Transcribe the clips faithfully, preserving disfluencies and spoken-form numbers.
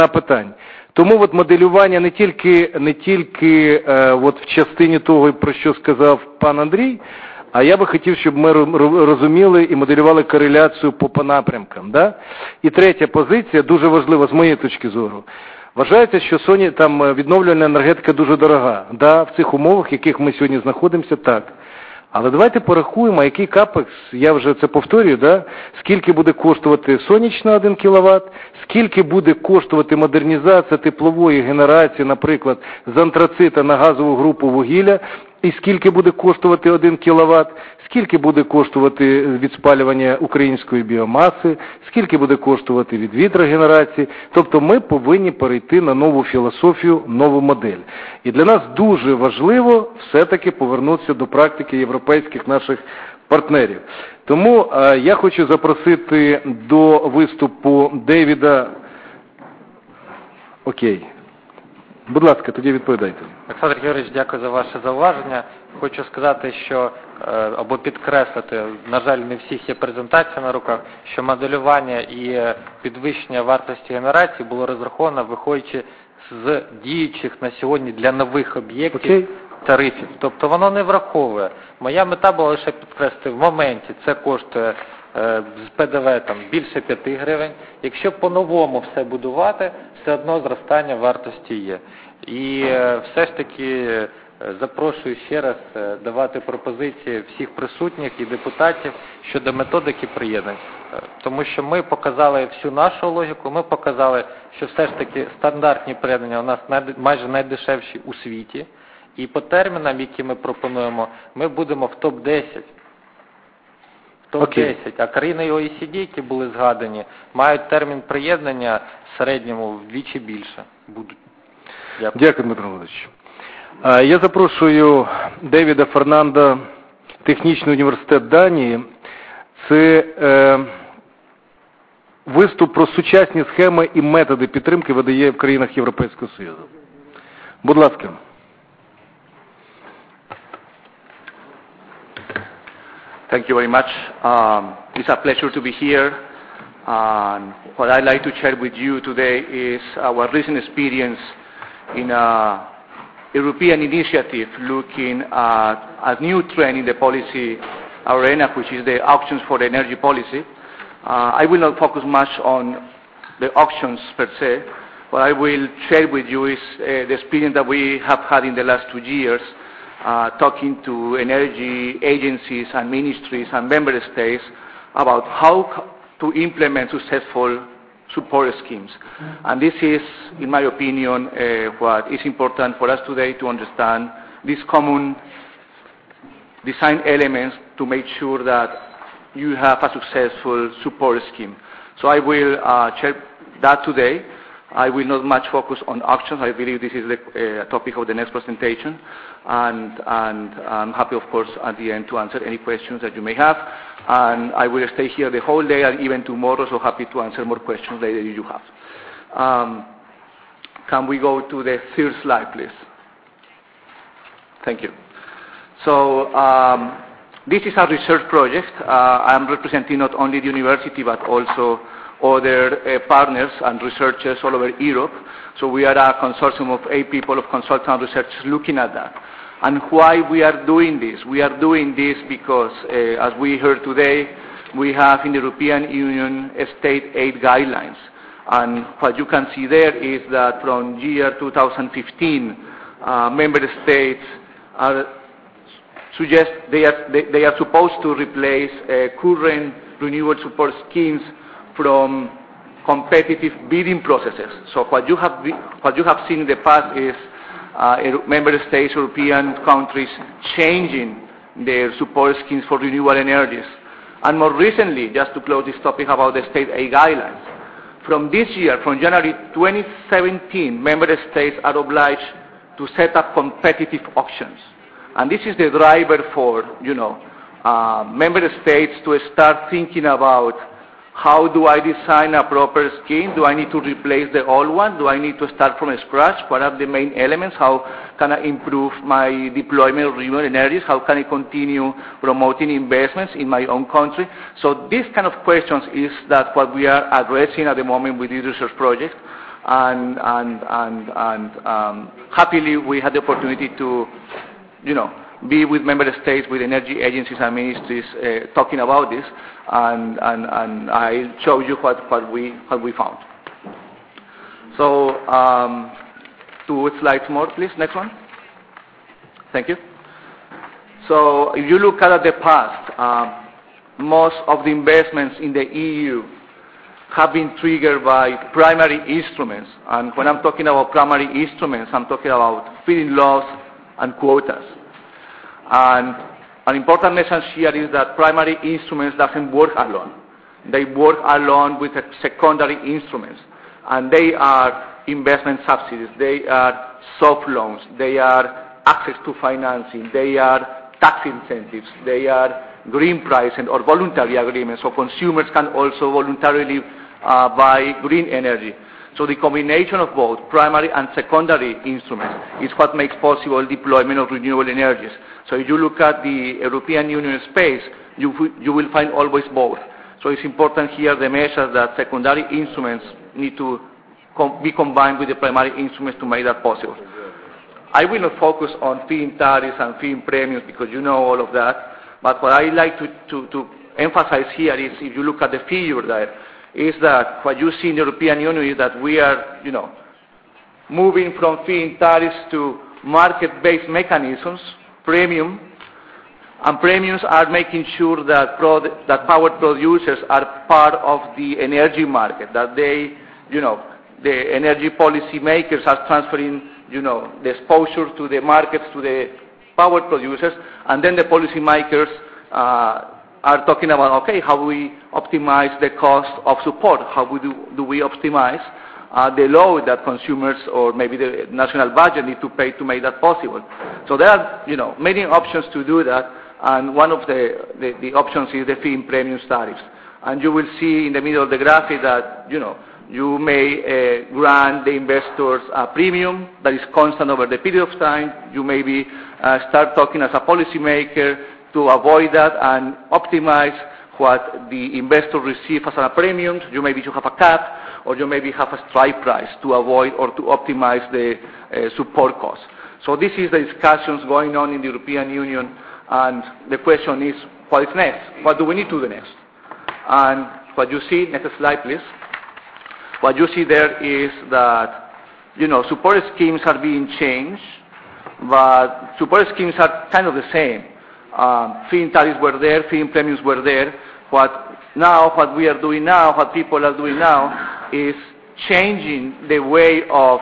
питань. Тому от моделювання не тільки, не тільки е, от в частині того, про що сказав пан Андрій, а я би хотів, щоб ми розуміли і моделювали кореляцію по, по напрямкам. Да? І третя позиція, дуже важлива з моєї точки зору. Вважається, що Соні, там відновлювальна енергетика дуже дорога. Да, в цих умовах, в яких ми сьогодні знаходимося, так. Але давайте порахуємо, який капекс, я вже це повторюю, да? Скільки буде коштувати сонячна один кіловат, скільки буде коштувати модернізація теплової генерації, наприклад, з антрацита на газову групу вугілля, і скільки буде коштувати один кіловат, скільки буде коштувати від спалювання української біомаси, скільки буде коштувати від вітрогенерації. Тобто ми повинні перейти на нову філософію, нову модель. І для нас дуже важливо все-таки повернутися до практики європейських наших партнерів. Тому е, я хочу запросити до виступу Дейвіда. Окей. Будь ласка, тоді відповідайте. Олександр Георгійович, дякую за ваше зауваження. Хочу сказати, що, або підкреслити, на жаль, не всіх є презентація на руках, що моделювання і підвищення вартості генерації було розраховано, виходячи з діючих на сьогодні для нових об'єктів okay. тарифів. Тобто воно не враховує. Моя мета була лише підкреслити, в моменті це коштує з ПДВ там більше п'яти гривень. Якщо по-новому все будувати, все одно зростання вартості є. І все ж таки запрошую ще раз давати пропозиції всіх присутніх і депутатів щодо методики приєднань. Тому що ми показали всю нашу логіку, ми показали, що все ж таки стандартні приєднання у нас майже найдешевші у світі. І по термінам, які ми пропонуємо, ми будемо в топ десять. топ десять, а країни О І Сі Ді, які були згадані, мають термін приєднання в середньому вдвічі більше будуть. Дякую. Дякую, Дмитро Володимирович. Я запрошую Дейвіда Фернанда, Технічний університет Данії. Це е, виступ про сучасні схеми і методи підтримки В Д Є в країнах Європейського Союзу. Будь ласка. Thank you very much. Um, it's a pleasure to be here. And what I'd like to share with you today is our recent experience in a European initiative looking at a new trend in the policy arena, which is the auctions for the energy policy. Uh, I will not focus much on the auctions per se. What I will share with you is uh, the experience that we have had in the last two years Uh, talking to energy agencies and ministries and member states about how to implement successful support schemes. And this is, in my opinion, uh, what is important for us today to understand these common design elements to make sure that you have a successful support scheme. So I will uh, share that today. I will not much focus on auctions. I believe this is the uh, topic of the next presentation. And, and I'm happy, of course, at the end to answer any questions that you may have. And I will stay here the whole day and even tomorrow, so happy to answer more questions later if you have. Um, can we go to the third slide, please? Thank you. So um, this is a research project. Uh, I'm representing not only the university, but also other uh, partners and researchers all over Europe. So we are a consortium of eight people of consultant researchers looking at that. And why we are doing this? We are doing this because, uh, as we heard today, we have in the European Union state aid guidelines. And what you can see there is that from year two thousand fifteen, uh, member states are suggest they are, they, they are supposed to replace uh, current renewable support schemes from competitive bidding processes. So what you have, what you have seen in the past is uh, member states, European countries changing their support schemes for renewable energies. And more recently, just to close this topic about the state aid guidelines, from this year, from January twenty seventeen, member states are obliged to set up competitive auctions. And this is the driver for, you know, uh, member states to start thinking about how do I design a proper scheme? Do I need to replace the old one? Do I need to start from scratch? What are the main elements? How can I improve my deployment of renewable energies? How can I continue promoting investments in my own country? So these kind of questions is that what we are addressing at the moment with this research project. And, and, and, and um, happily, we had the opportunity to, you know, be with member states, with energy agencies and ministries uh, talking about this, and, and, and I'll show you what, what, we, what we found. So, um, two slides more, please. Next one. Thank you. So, if you look at the past, um, most of the investments in the E U have been triggered by primary instruments. And when I'm talking about primary instruments, I'm talking about feed-in laws and quotas. And an important message here is that primary instruments doesn't work alone. They work along with secondary instruments. And they are investment subsidies, they are soft loans, they are access to financing, they are tax incentives, they are green pricing or voluntary agreements, so consumers can also voluntarily uh, buy green energy. So the combination of both primary and secondary instruments is what makes possible deployment of renewable energies. So if you look at the European Union space, you, you will find always both. So it's important here the measure that secondary instruments need to com be combined with the primary instruments to make that possible. I will not focus on feed-in tariffs and feed-in premiums because you know all of that. But what I like to, to, to emphasize here is, if you look at the figure there, is that what you see in the European Union is that we are, you know, moving from feed-in tariffs to market-based mechanisms, premium, and premiums are making sure that, prod that power producers are part of the energy market, that they, you know, the energy policy makers are transferring, you know, the exposure to the markets, to the power producers, and then the policy makers uh, are talking about, okay, how we optimize the cost of support, how we do, do we optimize uh, the load that consumers or maybe the national budget need to pay to make that possible. So there are, you know, many options to do that, and one of the, the, the options is the feed-in premium tariffs. And you will see in the middle of the graphic that, you know, you may uh, grant the investors a premium that is constant over the period of time. You maybe uh, start talking as a policymaker to avoid that and optimize what the investor receives as a premium. You maybe should have a cap, or you maybe have a strike price to avoid or to optimize the uh, support costs. So this is the discussions going on in the European Union, and the question is, what is next? What do we need to do next? And what you see, next slide please. What you see there is that, you know, support schemes are being changed, but support schemes are kind of the same. Um, feed-in tariffs were there, feed-in premiums were there. What now, what we are doing now, what people are doing now, is changing the way of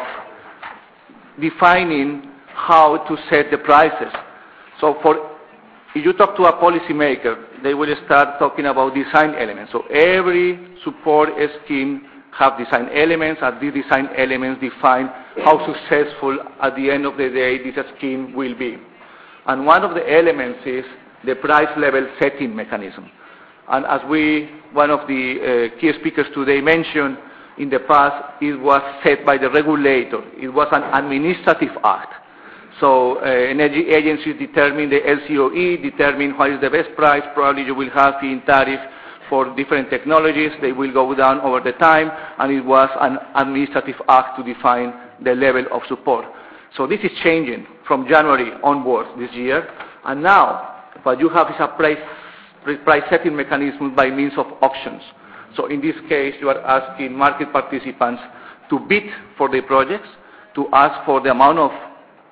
defining how to set the prices. So for, if you talk to a policymaker, they will start talking about design elements. So every support scheme have design elements, and these design elements define how successful at the end of the day this scheme will be. And one of the elements is the price level setting mechanism. And as we, one of the uh, key speakers today mentioned, in the past it was set by the regulator. It was an administrative act. So uh, energy agencies determine the L C O E, determine what is the best price. Probably you will have feed-in tariff for different technologies. They will go down over the time, and it was an administrative act to define the level of support. So this is changing from January onwards this year, and now what you have is a price, price setting mechanism by means of auctions. So in this case, you are asking market participants to bid for the projects, to ask for the amount of,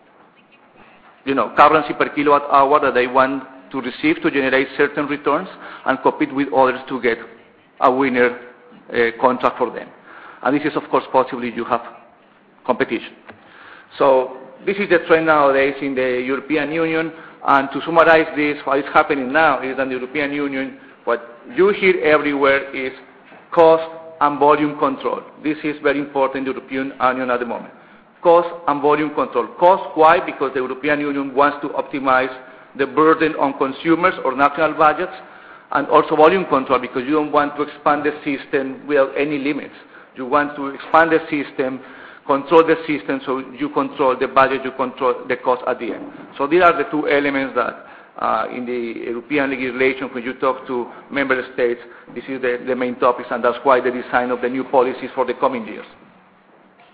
you know, currency per kilowatt hour that they want to receive to generate certain returns, and compete with others to get a winner uh, contract for them. And this is, of course, possible if you have competition. So this is the trend nowadays in the European Union. And to summarize this, what is happening now is that in the European Union, what you hear everywhere is cost and volume control. This is very important in the European Union at the moment. Cost and volume control. Cost, why? Because the European Union wants to optimize the burden on consumers or national budgets, and also volume control, because you don't want to expand the system without any limits. You want to expand the system, control the system, so you control the budget, you control the cost at the end. So these are the two elements that uh, in the European legislation, when you talk to member states, this is the, the main topics, and that's why the design of the new policies for the coming years.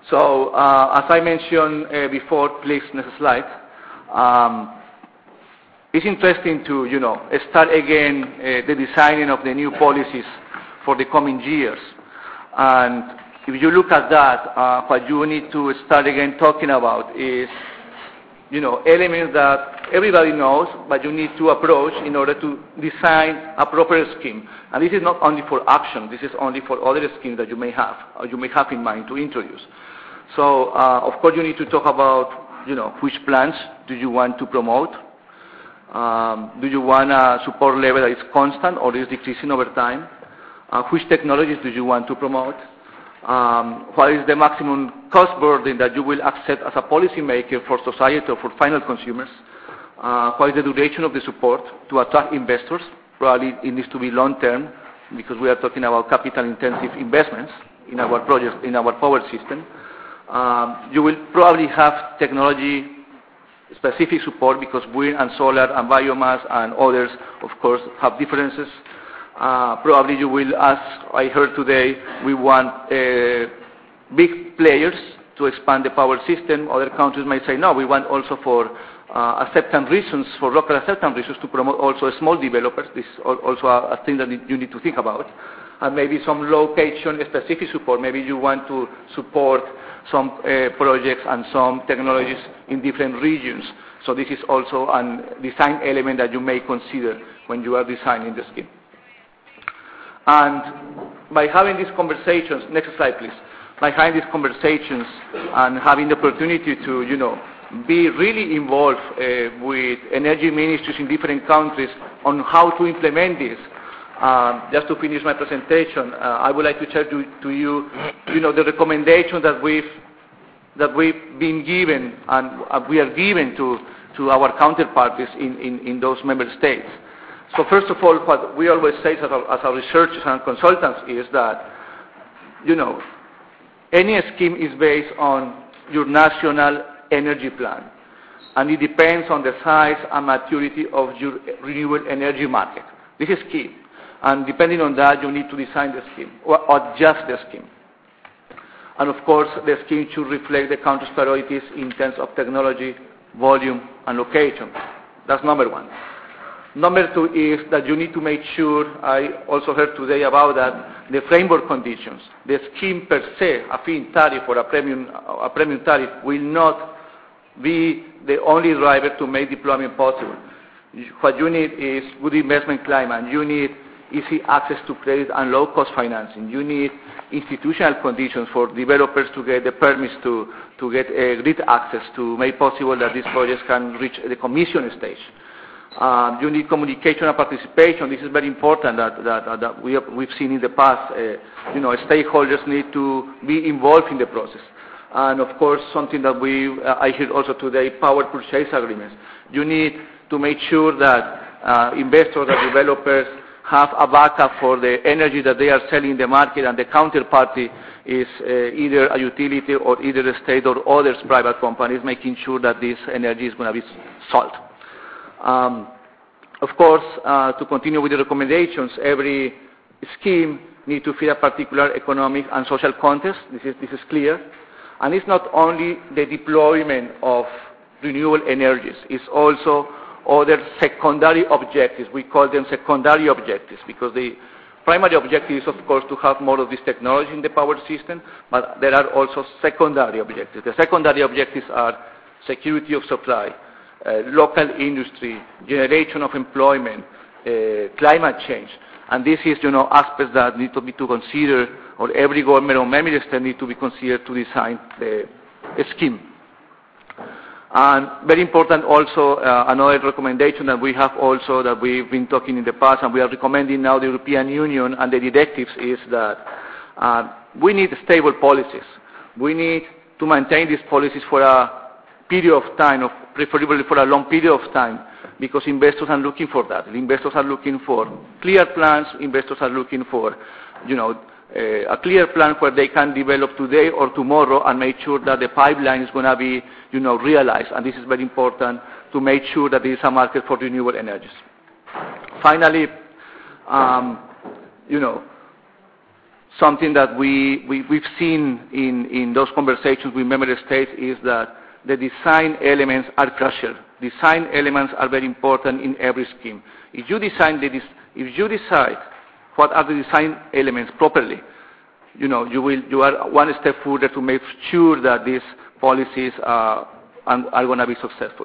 So, uh, as I mentioned uh, before, please, next slide. Um, it's interesting to, you know, start again uh, the designing of the new policies for the coming years. And if you look at that, uh, what you need to start again talking about is, you know, elements that everybody knows, but you need to approach in order to design a proper scheme. And this is not only for action, this is only for other schemes that you may have, or you may have in mind to introduce. So, uh, of course, you need to talk about, you know, which plans do you want to promote? Um, do you want a support level that is constant or is decreasing over time? Uh, which technologies do you want to promote? Um, what is the maximum cost burden that you will accept as a policymaker for society or for final consumers? Uh, what is the duration of the support to attract investors? Probably it needs to be long-term because we are talking about capital-intensive investments in our projects, in our power system. Um, you will probably have technology-specific support because wind and solar and biomass and others, of course, have differences. Uh, probably you will ask, I heard today, we want uh, big players to expand the power system. Other countries might say, no, we want also for uh, acceptance reasons, for local acceptance reasons, to promote also small developers. This is also a, a thing that you need to think about. And maybe some location-specific support. Maybe you want to support some uh, projects and some technologies in different regions. So this is also a design element that you may consider when you are designing the scheme. And by having these conversations, next slide please, by having these conversations and having the opportunity to, you know, be really involved uh, with energy ministries in different countries on how to implement this. Um, just to finish my presentation, uh, I would like to share to, to you, you know, the recommendations that we've that we've been given and uh, we are given to to our counterparties in, in, in those member states. So first of all, what we always say as our, as our researchers and consultants is that, you know, any scheme is based on your national energy plan, and it depends on the size and maturity of your renewable energy market. This is key. And depending on that, you need to design the scheme, or adjust the scheme. And of course, the scheme should reflect the country's priorities in terms of technology, volume, and location. That's number one. Number two is that you need to make sure, I also heard today about that, the framework conditions. The scheme per se, a feed tariff or a premium, a premium tariff, will not be the only driver to make deployment possible. What you need is good investment climate. You need easy access to credit and low-cost financing. You need institutional conditions for developers to get the permits to, to get uh, grid access to make possible that these projects can reach the commission stage. Uh, you need communication and participation. This is very important that, that, uh, that we have, we've seen in the past. Uh, you know, stakeholders need to be involved in the process. And of course, something that we, uh, I heard also today, power purchase agreements. You need to make sure that uh, investors and developers have a backup for the energy that they are selling in the market, and the counterparty is uh, either a utility or either a state or others private companies, making sure that this energy is going to be sold. Um, of course, uh, to continue with the recommendations, every scheme needs to fit a particular economic and social context. This is, this is clear. And it's not only the deployment of renewable energies, it's also other secondary objectives. We call them secondary objectives because the primary objective is, of course, to have more of this technology in the power system, but there are also secondary objectives. The secondary objectives are security of supply, uh, local industry, generation of employment, uh, climate change. And this is, you know, aspects that need to be to consider, or every government or member state need to be considered to design the scheme. And very important also, uh, another recommendation that we have also that we've been talking in the past and we are recommending now the European Union and the directives is that uh, we need stable policies. We need to maintain these policies for a period of time, of preferably for a long period of time, because investors are looking for that. The investors are looking for clear plans. Investors are looking for, you know, Uh, a clear plan where they can develop today or tomorrow and make sure that the pipeline is going to be, you know, realized. And this is very important to make sure that there is a market for renewable energies. Finally, um, you know, something that we, we, we've seen in, in those conversations with member states is that the design elements are crucial. Design elements are very important in every scheme. If you design the, if you decide what are the design elements properly, you know, you will, you are one step further to make sure that these policies uh, are, are going to be successful.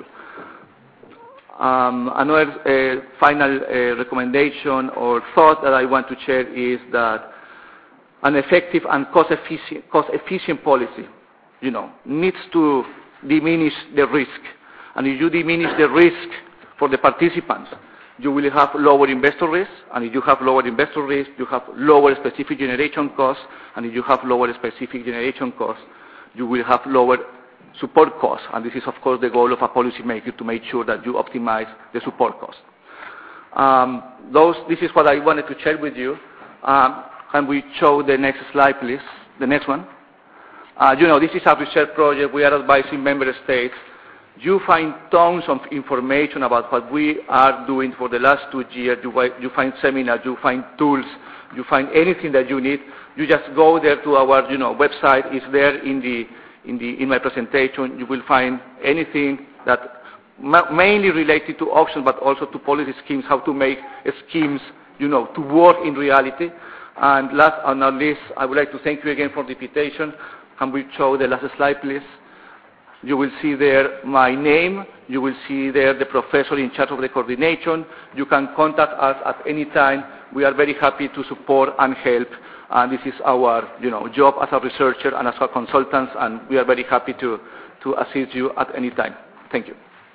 Um, another uh, final uh, recommendation or thought that I want to share is that an effective and cost-efficient, cost-efficient policy, you know, needs to diminish the risk. And if you diminish the risk for the participants, you will have lower investor risk. And if you have lower investor risk, you have lower specific generation costs. And if you have lower specific generation costs, you will have lower support costs. And this is, of course, the goal of a policymaker, to make sure that you optimize the support costs. Um, those, this is what I wanted to share with you. Um, Can we show the next slide, please? The next one. Uh, you know, this is a research project. We are advising member states. You find tons of information about what we are doing for the last two years. You, you find seminars, you find tools, you find anything that you need. You just go there to our, you know, website. It's there in the, in the, in my presentation. You will find anything that ma mainly related to auctions, but also to policy schemes, how to make schemes, you know, to work in reality. And last but not least, I would like to thank you again for the invitation. Can we show the last slide, please? You will see there my name. You will see there the professor in charge of the coordination. You can contact us at any time. We are very happy to support and help. And this is our, you know, job as a researcher and as a consultants. And we are very happy to, to assist you at any time. Thank you.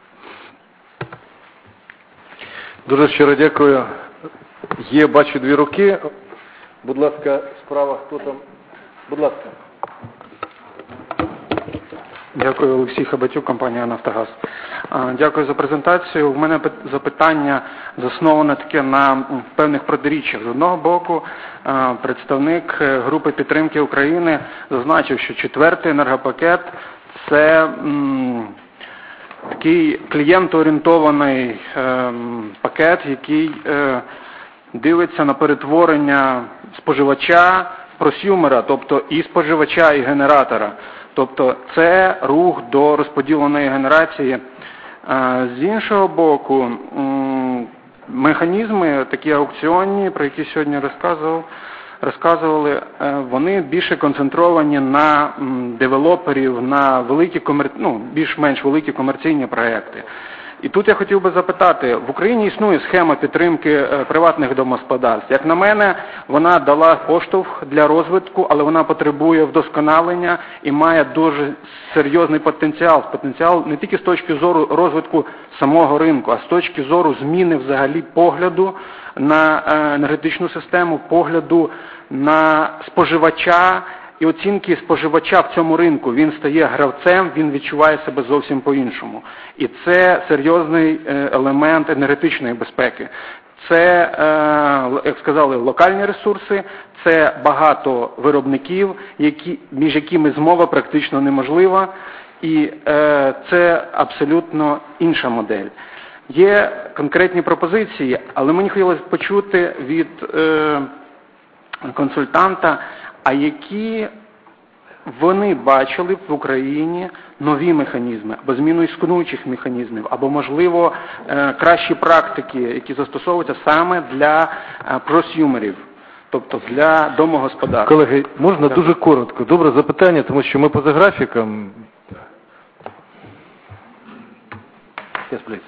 Дуже щиро дякую. Є, бачу, дві руки. Будь ласка, справа, хто там? Будь ласка. Дякую, Олексій Хабатюк, компанія «Нафтогаз». Дякую за презентацію. У мене запитання засноване таке на певних протиріччях. З одного боку, представник групи підтримки України зазначив, що четвертий енергопакет – це м, такий клієнтоорієнтований е, пакет, який е, дивиться на перетворення споживача, просюмера, тобто і споживача, і генератора. Тобто це рух до розподіленої генерації. З іншого боку, механізми такі аукціонні, про які сьогодні розказував, розказували, вони більше концентровані на девелоперів, на великі комер... ну, більш-менш великі комерційні проекти. І тут я хотів би запитати, в Україні існує схема підтримки приватних домогосподарств. Як на мене, вона дала поштовх для розвитку, але вона потребує вдосконалення і має дуже серйозний потенціал. Потенціал не тільки з точки зору розвитку самого ринку, а з точки зору зміни взагалі погляду на енергетичну систему, погляду на споживача і оцінки споживача в цьому ринку. Він стає гравцем, він відчуває себе зовсім по-іншому. І це серйозний елемент енергетичної безпеки. Це, як сказали, локальні ресурси, це багато виробників, які, між якими змова практично неможлива, і це абсолютно інша модель. Є конкретні пропозиції, але мені хотілося почути від консультанта, а які вони бачили б в Україні нові механізми, або зміну існуючих механізмів, або, можливо, кращі практики, які застосовуються саме для просюмерів, тобто для домогосподарств. Колеги, можна дуже коротко? Добре запитання, тому що ми поза графіком. Yes, please.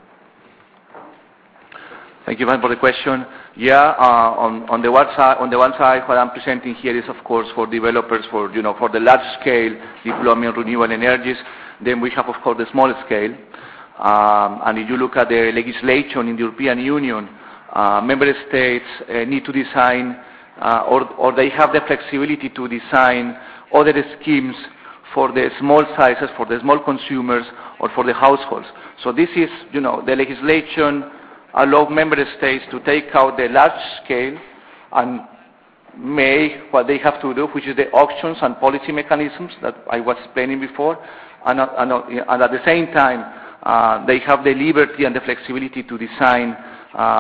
Thank you very much for the question. Yeah, uh, on, on, the one side, on the one side, what I'm presenting here is, of course, for developers, for, you know, for the large-scale deployment of renewable energies. Then we have, of course, the small scale. Um, and if you look at the legislation in the European Union, uh, member states uh, need to design, uh, or, or they have the flexibility to design other schemes for the small sizes, for the small consumers, or for the households. So this is, you know, the legislation allow member states to take out the large scale and make what they have to do, which is the auctions and policy mechanisms that I was explaining before, and, and, and at the same time, uh, they have the liberty and the flexibility to design uh,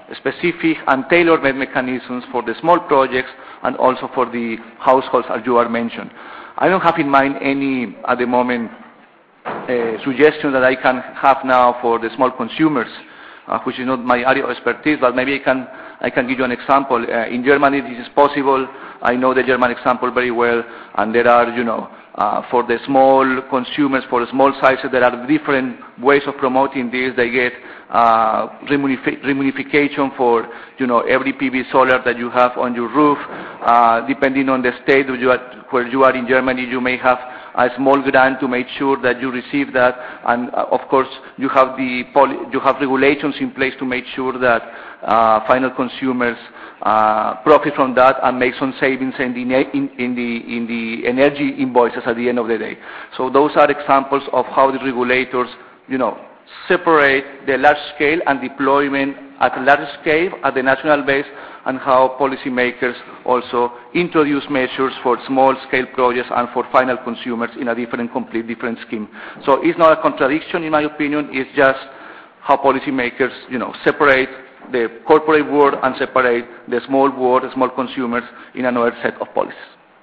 specific and tailor-made mechanisms for the small projects and also for the households, as you are mentioned. I don't have in mind any, at the moment, uh, suggestion that I can have now for the small consumers, uh, which is not my area of expertise, but maybe I can, I can give you an example. Uh, in Germany, this is possible. I know the German example very well, and there are, you know, uh, for the small consumers, for the small sizes, there are different ways of promoting this. They get uh, remunif- remunification for, you know, every P V solar that you have on your roof. Uh, depending on the state where you, are, where you are in Germany, you may have a small grant to make sure that you receive that, and uh, of course you have the poly- you have regulations in place to make sure that uh, final consumers uh, profit from that and make some savings in the, in, in the in the energy invoices at the end of the day. So those are examples of how the regulators, you know, separate the large scale and deployment at a large scale at the national base, and how policymakers also introduce measures for small-scale projects and for final consumers in a different, complete different scheme. So it's not a contradiction, in my opinion. It's just how policymakers, you know, separate the corporate world and separate the small world, the small consumers, in another set of policies.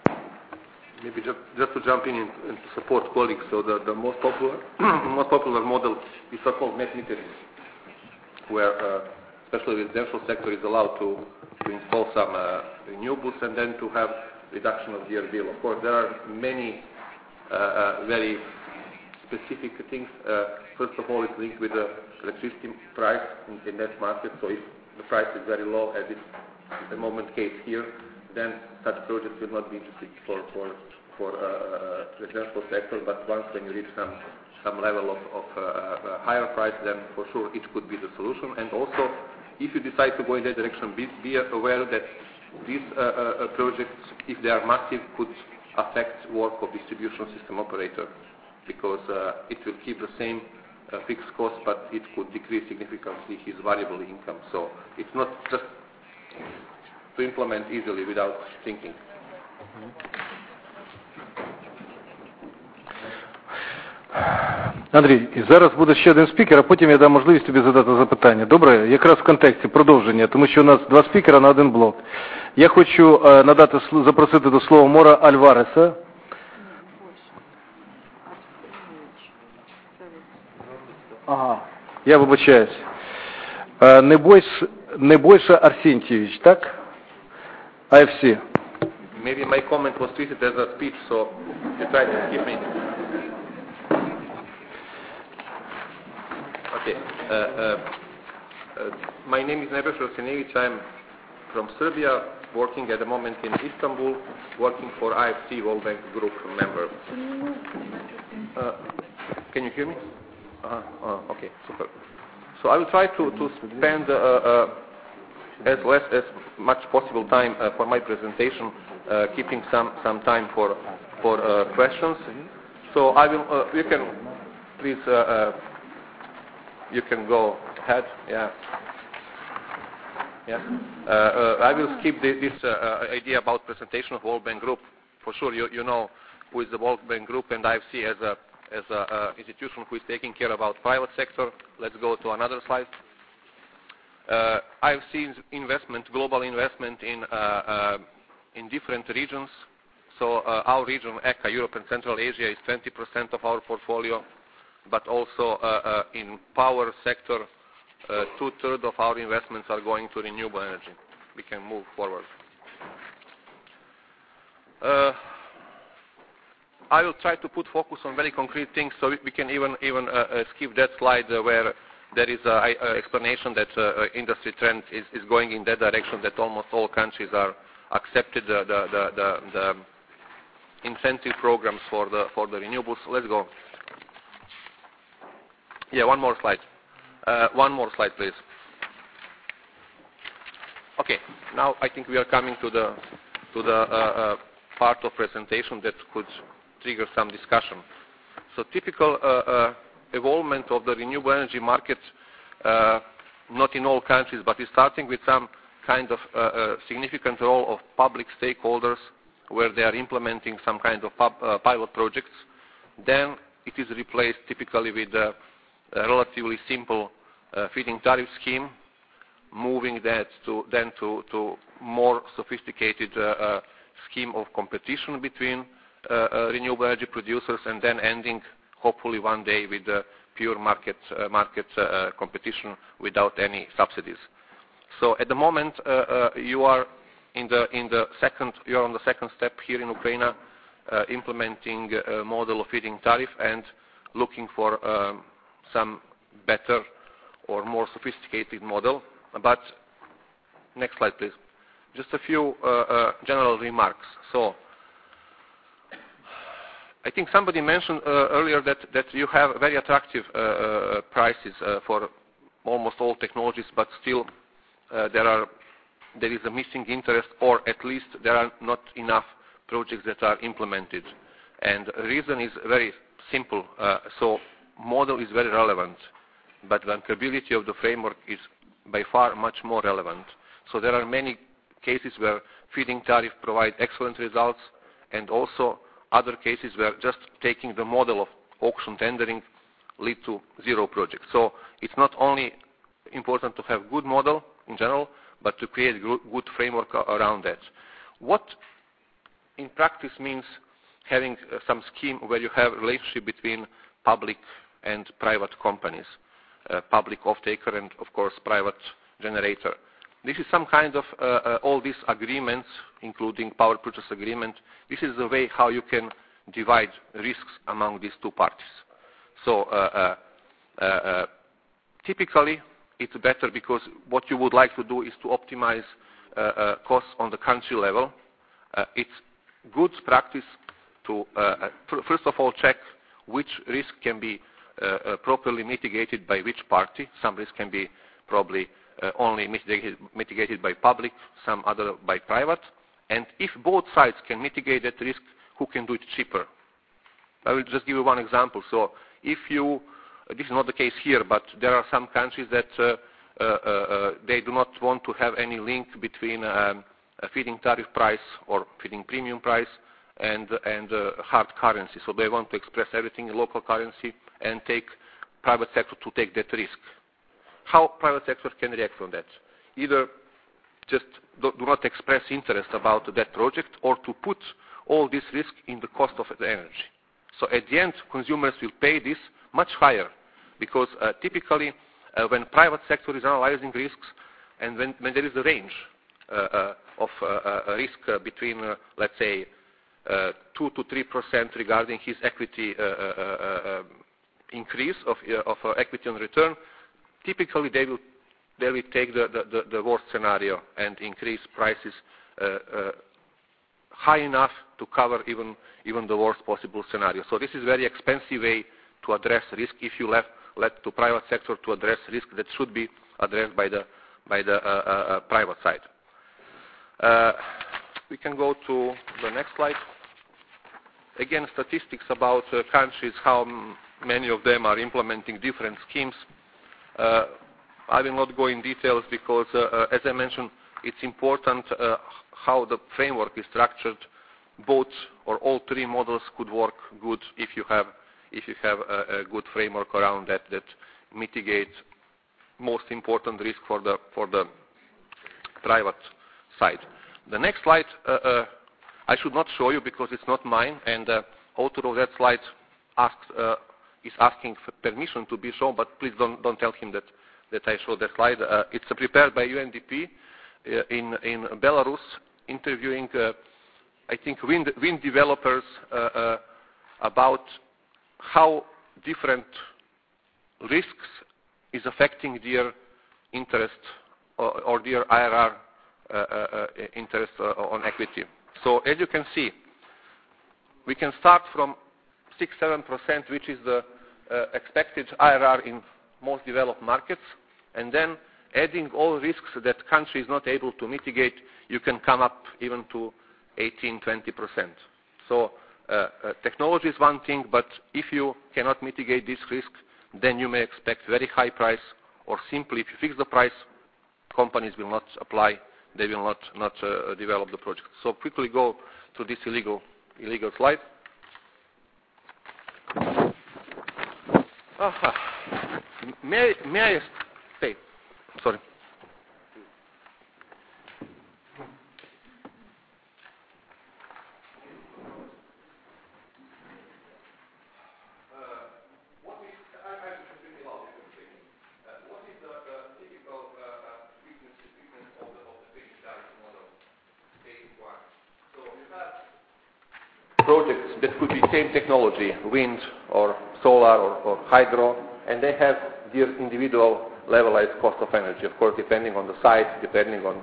Maybe just, just to jump in and, and to support colleagues. So the, the most popular, most popular model is so-called net metering, where uh, especially the residential sector is allowed to, to install some uh, renewables and then to have reduction of their bill. Of course, there are many uh, uh, very specific things. Uh, first of all, it's linked with the electricity price in the net market. So if the price is very low, as is the moment case here, then such projects will not be interesting for for for uh, residential sector. But once when you reach some some level of, of uh, uh, higher price, then for sure it could be the solution. And also, if you decide to go in that direction, be, be aware that these uh, uh, projects, if they are massive, could affect work of distribution system operator, because uh, it will keep the same uh, fixed cost, but it could decrease significantly his variable income. So it's not just to implement easily without thinking. Андрій, і зараз буде ще один спікер, а потім я дам можливість тобі задати запитання. Добре? Якраз в контексті продовження, тому що у нас два спікера на один блок. Я хочу е, надати, запросити до слова Мора Альвареса. Ага, я вибачаюсь. Е, не бойся, не бойся Арсентьевич, так? ай эф си. Maybe my comment was treated as a speech, so you try to skip me. Okay. Uh, uh, uh, my name is Nebojša Arsenijević. I'm from Serbia, working at the moment in Istanbul, working for I F C, World Bank Group member. Uh, can you hear me? Uh, uh, okay, super. So I will try to, to spend uh, uh, as less as much possible time uh, for my presentation, uh, keeping some, some time for, for uh, questions. So I will, uh, you can please uh, uh, You can go ahead. Yeah. Yeah. Uh, uh, I will skip the, this uh, idea about presentation of World Bank Group. For sure, you, you know who is the World Bank Group and I F C as a as a uh, institution who is taking care about private sector. Let's go to another slide. Uh, I F C's investment, global investment in uh, uh, in different regions. So uh, our region, E C A, Europe and Central Asia, is twenty percent of our portfolio. But also uh, uh, in power sector, uh, two-thirds of our investments are going to renewable energy. We can move forward. Uh, I will try to put focus on very concrete things, so we can even even uh, uh, skip that slide uh, where there is an explanation that uh, industry trend is, is going in that direction, that almost all countries are accepted the, the, the, the, the incentive programs for the for the renewables. Let's go. Yeah, one more slide. Uh, one more slide, please. Okay, now I think we are coming to the to the uh, uh, part of presentation that could trigger some discussion. So, typical uh, uh, evolvement of the renewable energy market, uh, not in all countries, but is starting with some kind of uh, uh, significant role of public stakeholders, where they are implementing some kind of pub, uh, pilot projects. Then it is replaced typically with uh, a relatively simple uh, feed-in tariff scheme, moving that to then to, to more sophisticated uh, uh, scheme of competition between uh, uh, renewable energy producers, and then ending hopefully one day with uh, pure market uh, market uh, competition without any subsidies. So at the moment uh, uh, you are in the in the second you are on the second step here in Ukraine, uh, implementing a model of feed-in tariff and looking for um, some better or more sophisticated model. But next slide, please. Just a few uh, uh, general remarks. So I think somebody mentioned uh, earlier that, that you have very attractive uh, uh, prices uh, for almost all technologies, but still uh, there are there is a missing interest, or at least there are not enough projects that are implemented. And the reason is very simple. Uh, so model is very relevant, but the bankability of the framework is by far much more relevant. So there are many cases where feed-in tariff provide excellent results, and also other cases where just taking the model of auction tendering lead to zero projects. So it's not only important to have good model in general, but to create a good framework around that. What in practice means having uh, some scheme where you have a relationship between public and private companies, uh, public off-taker and of course private generator. This is some kind of uh, uh, all these agreements, including power purchase agreement. This is the way how you can divide risks among these two parties. So uh, uh, uh, typically it's better, because what you would like to do is to optimize uh, uh, costs on the country level. Uh, it's good practice to uh, first of all check which risk can be uh, uh, properly mitigated by which party. Some risk can be probably uh, only mitigated, mitigated by public, some other by private. And if both sides can mitigate that risk, who can do it cheaper? I will just give you one example. So if you, uh, this is not the case here, but there are some countries that uh, uh, uh, they do not want to have any link between um, a feed-in tariff price or feed-in premium price and, and uh, hard currency. So they want to express everything in local currency and take private sector to take that risk. How private sector can react on that? Either just do, do not express interest about that project, or to put all this risk in the cost of the energy. So at the end, consumers will pay this much higher, because uh, typically uh, when private sector is analyzing risks, and when, when there is a range uh, uh, of uh, uh, risk uh, between, uh, let's say, uh, two to three percent regarding his equity uh, uh, uh, increase of, uh, of uh, equity on return, typically they will they will take the, the, the worst scenario and increase prices uh, uh, high enough to cover even even the worst possible scenario. So this is a very expensive way to address risk if you left let to private sector to address risk that should be addressed by the by the uh, uh, private side. Uh, we can go to the next slide. Again, statistics about uh, countries, how many of them are implementing different schemes. Uh, I will not go in details because, uh, uh, as I mentioned, it's important uh, how the framework is structured. Both or all three models could work good if you have if you have a, a good framework around that that mitigates most important risk for the for the private side. The next slide uh, uh, I should not show you because it's not mine, and the uh, author of that slide asked, uh, is asking for permission to be shown, but please don't don't tell him that that I showed that slide. Uh, it's uh, prepared by U N D P uh, in in Belarus, interviewing uh, I think wind, wind developers uh, uh, about how different risks is affecting their interest or, or their I R R uh, uh, interest uh, on equity. So as you can see, we can start from six to seven percent, which is the uh, expected I R R in most developed markets, and then adding all risks that country is not able to mitigate, you can come up even to eighteen to twenty percent. So uh, uh, technology is one thing, but if you cannot mitigate this risk, then you may expect very high price, or simply if you fix the price, companies will not apply, they will not, not uh, develop the project. So quickly go to this illegal, illegal slide. Aha. May, may I say, sorry. projects that could be same technology, wind or solar or, or hydro, and they have their individual levelized cost of energy, of course, depending on the site, depending on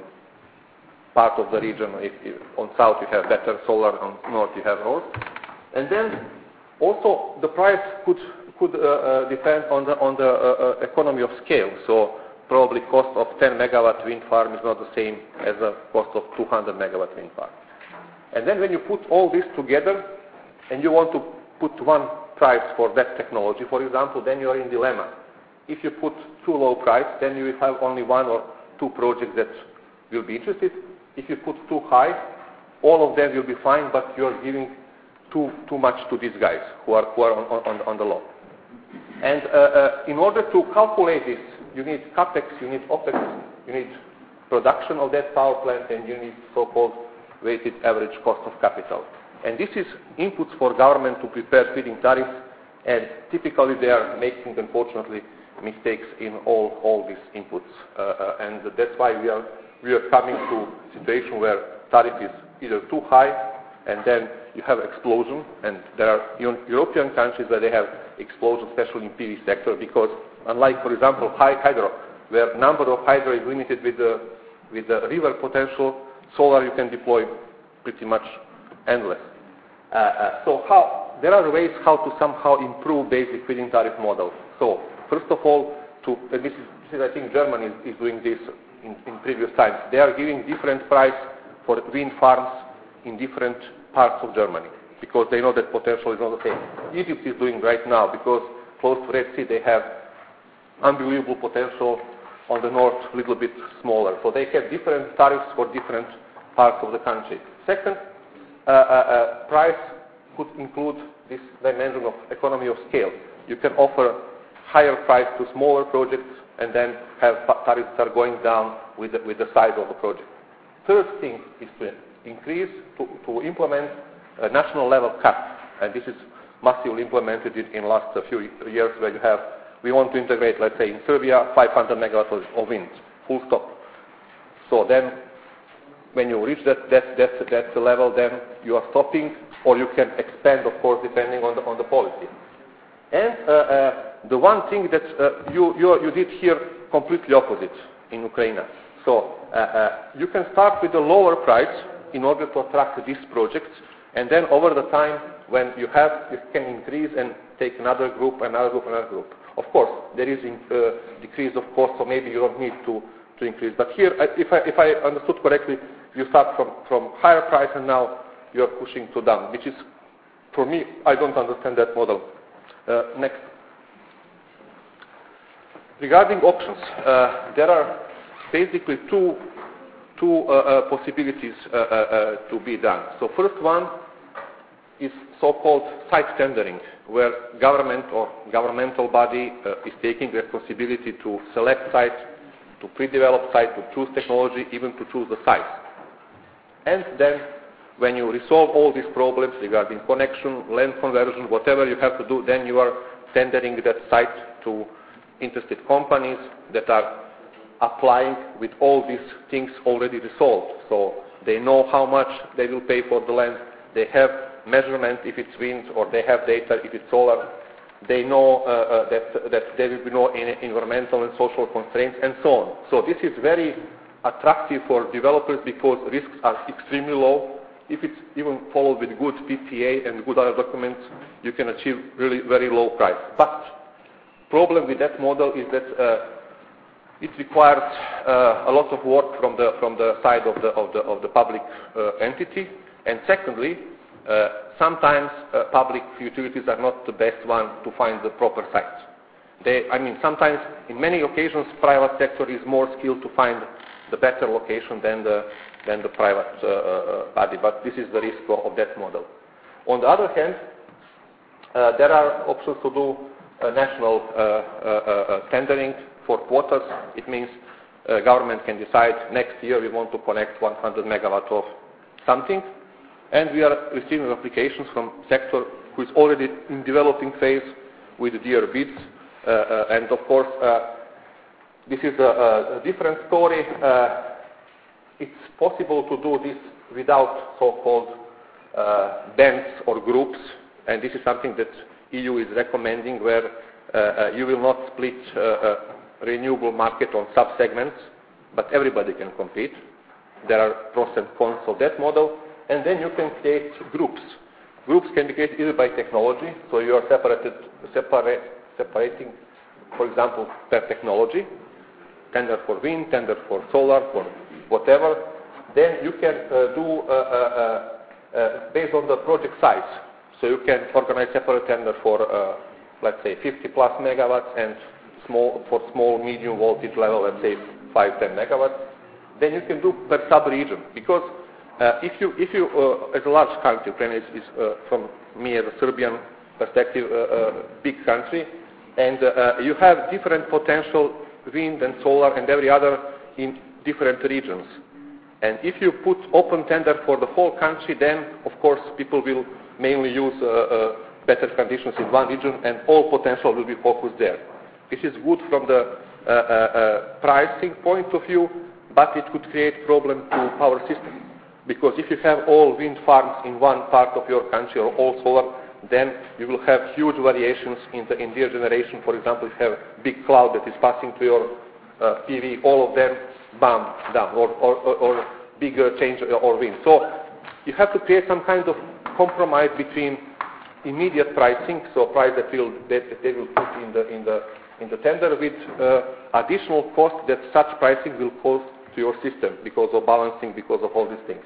part of the region. If, if on south you have better solar, on north you have north. And then also the price could could uh, uh, depend on the on the uh, uh, economy of scale. So probably cost of ten megawatt wind farm is not the same as the cost of two hundred megawatt wind farm. And then when you put all this together and you want to put one price for that technology, for example, then you are in dilemma. If you put too low price, then you will have only one or two projects that will be interested. If you put too high, all of them will be fine, but you are giving too too much to these guys who are who are on, on, on the low. And uh, uh, in order to calculate this, you need capex, you need opex, you need production of that power plant, and you need so-called weighted average cost of capital. And this is inputs for government to prepare feed-in tariffs, and typically they are making, unfortunately, mistakes in all all these inputs. Uh, uh, and that's why we are we are coming to a situation where tariff is either too high, and then you have explosion, and there are European countries where they have explosion, especially in P V sector, because unlike, for example, hydro, where number of hydro is limited with the with the river potential, solar you can deploy pretty much endless. Uh, uh, so how there are ways how to somehow improve basic feed-in tariff model. So first of all, to and this is, this is I think Germany is, is doing this in, in previous times. They are giving different price for wind farms in different parts of Germany, because they know that potential is not the same. Egypt is doing right now, because close to Red Sea they have unbelievable potential, on the north a little bit smaller. So they have different tariffs for different parts of the country. Second, uh, uh, uh, price could include this dimension of economy of scale. You can offer higher price to smaller projects and then have tariffs that are going down with the, with the size of the project. Third thing is to increase, to, to implement a national level cap, and this is massively implemented in, in the last few years, where you have, we want to integrate, let's say in Serbia, five hundred megawatts of wind, full stop. So then, when you reach that, that, that, that level, then you are stopping, or you can expand, of course, depending on the, on the policy. And uh, uh, the one thing that uh, you, you, you did here, completely opposite in Ukraine. So uh, uh, you can start with a lower price in order to attract these projects, and then over the time, when you have, you can increase and take another group, another group, another group. Of course, there is a uh, decrease of cost, so maybe you don't need to, to increase. But here, if I, if I understood correctly, you start from, from higher price and now you are pushing to down, which is, for me, I don't understand that model. Uh, next. Regarding options, uh, there are basically two, two uh, uh, possibilities uh, uh, uh, to be done. So first one is so-called site tendering, where government or governmental body uh, is taking responsibility to select site, to pre-develop site, to choose technology, even to choose the site. And then when you resolve all these problems regarding connection, land conversion, whatever you have to do, then you are tendering that site to interested companies that are applying with all these things already resolved. So they know how much they will pay for the land, they have measurement if it's wind, or they have data if it's solar, they know uh, uh, that, that there will be no environmental and social constraints, and so on. So this is very attractive for developers because risks are extremely low. If it's even followed with good P P A and good other documents, you can achieve really very low price. But problem with that model is that uh, it requires uh, a lot of work from the from the side of the of the of the public uh, entity, and secondly, uh, sometimes uh, public utilities are not the best one to find the proper site. They, I mean, sometimes in many occasions, private sector is more skilled to find the better location than the than the private uh, uh, body, but this is the risk of, of that model. On the other hand, uh, there are options to do uh, national uh, uh, uh, tendering for quotas. It means uh, government can decide next year we want to connect one hundred megawatts of something, and we are receiving applications from sector who is already in developing phase with their bids, uh, uh, and of course uh, this is a, a different story. Uh, it's possible to do this without so-called uh, bands or groups, and this is something that E U is recommending, where uh, uh, you will not split uh, uh, renewable market on sub-segments, but everybody can compete. There are pros and cons of that model, and then you can create groups. Groups can be created either by technology, so you are separated, separate, separating, for example, per technology, tender for wind, tender for solar, for whatever. Then you can uh, do uh, uh, uh, based on the project size. So you can organize separate tender for, uh, let's say, fifty plus megawatts, and small for small, medium voltage level, let's say five, ten megawatts. Then you can do per sub-region, because uh, if you, if you uh, as a large country, Ukraine is, is uh, from me as a Serbian perspective, uh, uh, big country, and uh, uh, you have different potential wind and solar and every other in different regions. And if you put open tender for the whole country, then of course people will mainly use uh, uh, better conditions in one region, and all potential will be focused there. This is good from the uh, uh, uh, pricing point of view, but it could create problem to power system. Because if you have all wind farms in one part of your country, or all solar, then you will have huge variations in the in their generation. For example, if you have big cloud that is passing to your uh, P V, all of them, bam, down, or, or, or, or bigger change or wind. So you have to create some kind of compromise between immediate pricing, so price that will that, that they will put in the in the in the tender, with uh, additional cost that such pricing will cause to your system because of balancing, because of all these things.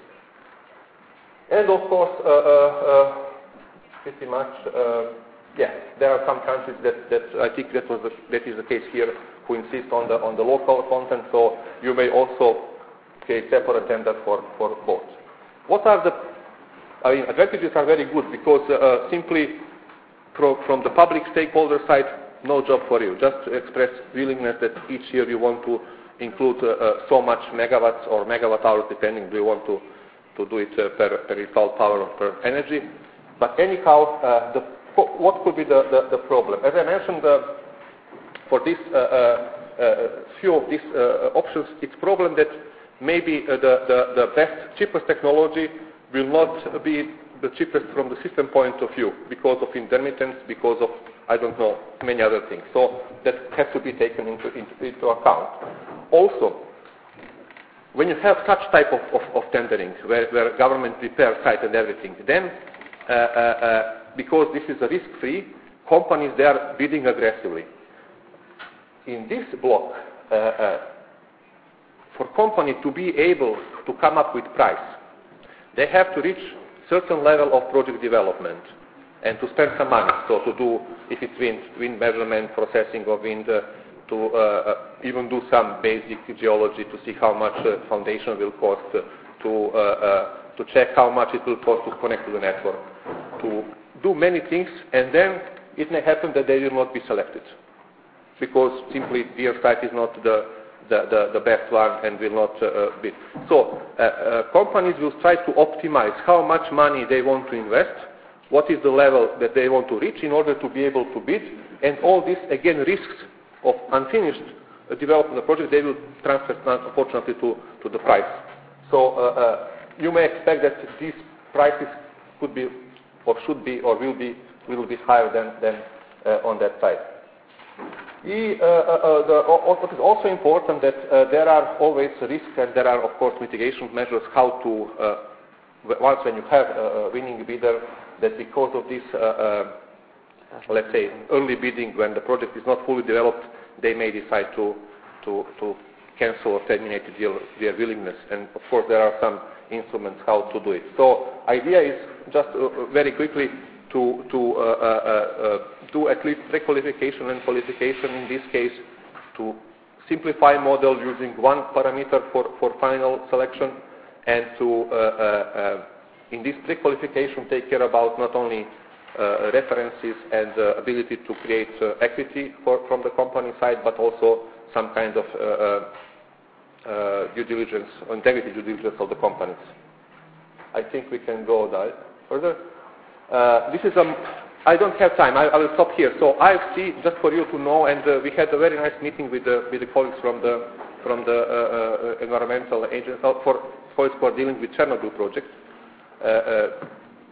And of course, uh, uh, uh, pretty much, uh, yeah, there are some countries that, that I think that was the, that is the case here, who insist on the on the local content. So you may also create separate tender for for both. What are the I mean, advantages are very good, because uh, simply pro, from the public stakeholder side, no job for you. Just to express willingness that each year you want to include uh, uh, so much megawatts or megawatt hours, depending, do you want to, to do it uh, per, per installed power or per energy. But anyhow, uh, the, what could be the, the, the problem? As I mentioned, uh, for this uh, uh, uh, few of these uh, options, it's problem that maybe uh, the, the, the best, cheapest technology will not be the cheapest from the system point of view, because of intermittence, because of, I don't know, many other things. So that has to be taken into, into, into account. Also, when you have such type of, of, of tendering, where, where government prepares site and everything, then, uh, uh, uh, because this is a risk-free, companies, they are bidding aggressively. In this block, uh, uh, for company to be able to come up with price, they have to reach certain level of project development and to spend some money. So to do, if it's wind, wind measurement, processing of wind, uh, to uh, uh, even do some basic geology to see how much uh, foundation will cost, uh, to, uh, uh, to check how much it will cost to connect to the network, to do many things, and then it may happen that they will not be selected, because simply their site is not the The, the, the best one and will not uh, bid. So uh, uh, companies will try to optimize how much money they want to invest, what is the level that they want to reach in order to be able to bid, and all this, again, risks of unfinished uh, development of the project, they will transfer, unfortunately, to, to the price. So uh, uh, you may expect that these prices could be, or should be, or will be, will be higher than, than uh, on that side. E, uh, uh, the, uh, what is also important that uh, there are always risks, and there are of course mitigation measures how to, uh, once when you have a winning bidder, that because of this, uh, uh, let's say, early bidding, when the project is not fully developed, they may decide to, to, to cancel or terminate their, their willingness. And of course there are some instruments how to do it. So idea is just uh, very quickly to, to uh, uh, uh, do at least pre-qualification and qualification in this case, to simplify model using one parameter for, for final selection, and to, uh, uh, uh, in this pre-qualification, take care about not only uh, references and uh, ability to create uh, equity for, from the company side, but also some kind of uh, uh, uh, due diligence, integrity due diligence of the companies. I think we can go that further. Uh, this is a, I don't have time, I, I will stop here. So I F C, just for you to know, and uh, we had a very nice meeting with the, with the colleagues from the, from the uh, uh, environmental agency, for colleagues who are dealing with Chernobyl project. Uh, uh,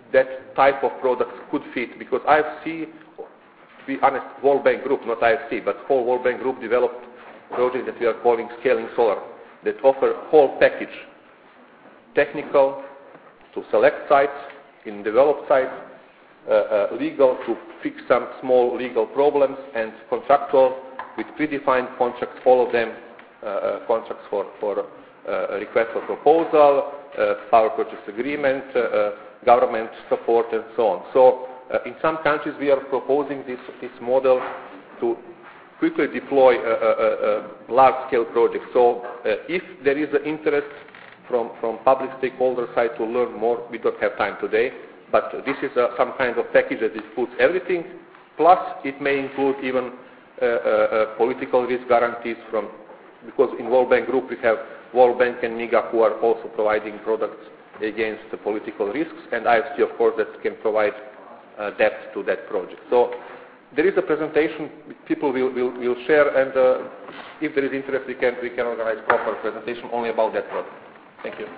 that type of products could fit, because I F C, to be honest, World Bank Group, not I F C, but whole World Bank Group developed projects that we are calling Scaling Solar, that offer whole package, technical, to select sites, in developed sites, uh, uh, legal, to fix some small legal problems, and contractual, with predefined contracts, all of them uh, uh, contracts for, for uh, request for proposal, uh, power purchase agreement, uh, uh, government support, and so on. So uh, in some countries we are proposing this, this model to quickly deploy a, a, a large-scale project. So uh, if there is an interest from, from public stakeholder side to learn more, we don't have time today, but this is a, some kind of package that includes everything, plus it may include even uh, uh, uh, political risk guarantees from, because in World Bank Group we have World Bank and MIGA who are also providing products against the political risks, and I F C, of course, that can provide uh, depth to that project. So there is a presentation people will, will, will share, and uh, if there is interest, we can, we can organize proper presentation only about that product. Thank you.